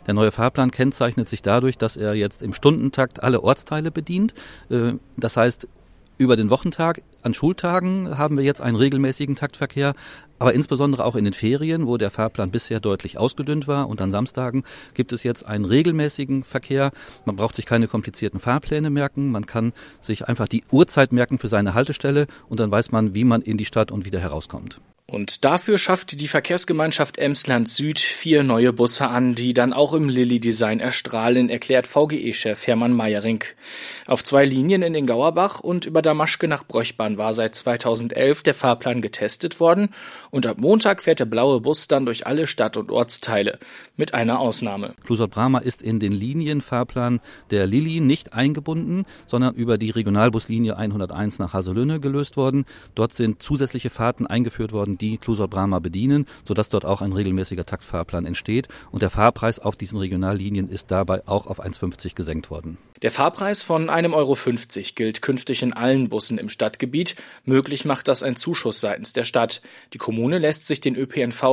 Der neue Fahrplan kennzeichnet sich dadurch, dass er jetzt im Stundentakt alle Ortsteile bedient. Das heißt, über den Wochentag, an Schultagen haben wir jetzt einen regelmäßigen Taktverkehr, aber insbesondere auch in den Ferien, wo der Fahrplan bisher deutlich ausgedünnt war, und an Samstagen gibt es jetzt einen regelmäßigen Verkehr. Man braucht sich keine komplizierten Fahrpläne merken, man kann sich einfach die Uhrzeit merken für seine Haltestelle und dann weiß man, wie man in die Stadt und wieder herauskommt. Und dafür schafft die Verkehrsgemeinschaft Emsland Süd 4 neue Busse an, die dann auch im Lilly-Design erstrahlen, erklärt VGE-Chef Hermann Meyering. Auf 2 Linien in den Gauerbach und über Damaschke nach Bröchbahn war seit 2011 der Fahrplan getestet worden und ab Montag fährt der blaue Bus dann durch alle Stadt- und Ortsteile, mit einer Ausnahme. Clusot-Bramah ist in den Linienfahrplan der Lilly nicht eingebunden, sondern über die Regionalbuslinie 101 nach Haselünne gelöst worden. Dort sind zusätzliche Fahrten eingeführt worden, die Clusot-Bramah bedienen, sodass dort auch ein regelmäßiger Taktfahrplan entsteht. Und der Fahrpreis auf diesen Regionallinien ist dabei auch auf 1,50 gesenkt worden. Der Fahrpreis von 1,50 € gilt künftig in allen Bussen im Stadtgebiet. Möglich macht das ein Zuschuss seitens der Stadt. Die Kommune lässt sich den ÖPNV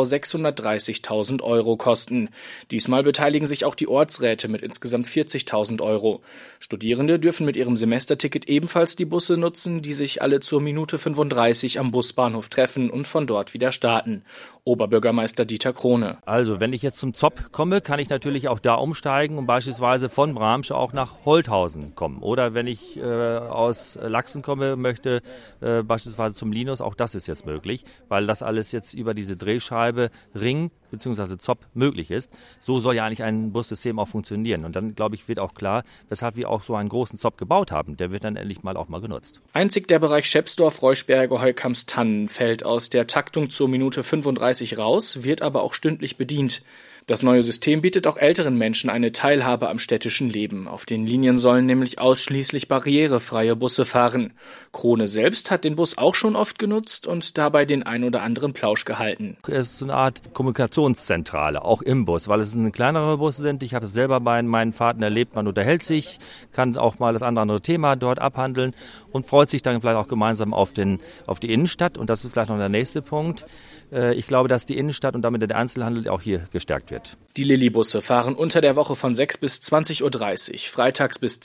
630.000 € kosten. Diesmal beteiligen sich auch die Ortsräte mit insgesamt 40.000 €. Studierende dürfen mit ihrem Semesterticket ebenfalls die Busse nutzen, die sich alle zur Minute 35 am Busbahnhof treffen und von dort wieder starten. Oberbürgermeister Dieter Krone. Also wenn ich jetzt zum Zopp komme, kann ich natürlich auch da umsteigen und beispielsweise von Bramsche auch nach Holthausen kommen. Oder wenn ich aus Lachsen komme, möchte beispielsweise zum Linus, auch das ist jetzt möglich, weil das alles jetzt über diese Drehscheibe Ring bzw. Zopp möglich ist. So soll ja eigentlich ein Bussystem auch funktionieren. Und dann, glaube ich, wird auch klar, weshalb wir auch so einen großen Zopp gebaut haben. Der wird dann endlich mal auch mal genutzt. Einzig der Bereich Schepsdorf, Reuschberge, Heukamps-Tannen fällt aus der Taktung zur Minute 35 raus, wird aber auch stündlich bedient. Das neue System bietet auch älteren Menschen eine Teilhabe am städtischen Leben. Auf den Linien sollen nämlich ausschließlich barrierefreie Busse fahren. Krone selbst hat den Bus auch schon oft genutzt und dabei den ein oder anderen Plausch gehalten. Es ist so eine Art Kommunikationszentrale, auch im Bus, weil es kleinere Busse sind. Ich habe es selber bei meinen Fahrten erlebt, man unterhält sich, kann auch mal das andere Thema dort abhandeln und freut sich dann vielleicht auch gemeinsam auf die Innenstadt. Und das ist vielleicht noch der nächste Punkt. Ich glaube, dass die Innenstadt und damit der Einzelhandel auch hier gestärkt wird. Die Lilly-Busse fahren unter der Woche von 6 bis 20.30 Uhr, freitags bis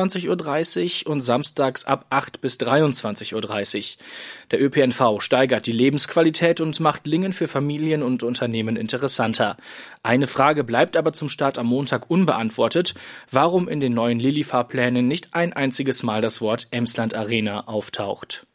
22.30 Uhr und samstags ab 8 bis 23.30 Uhr. Der ÖPNV steigert die Lebensqualität und macht Lingen für Familien und Unternehmen interessanter. Eine Frage bleibt aber zum Start am Montag unbeantwortet: Warum in den neuen Lilly-Fahrplänen nicht ein einziges Mal das Wort Emsland Arena auftaucht.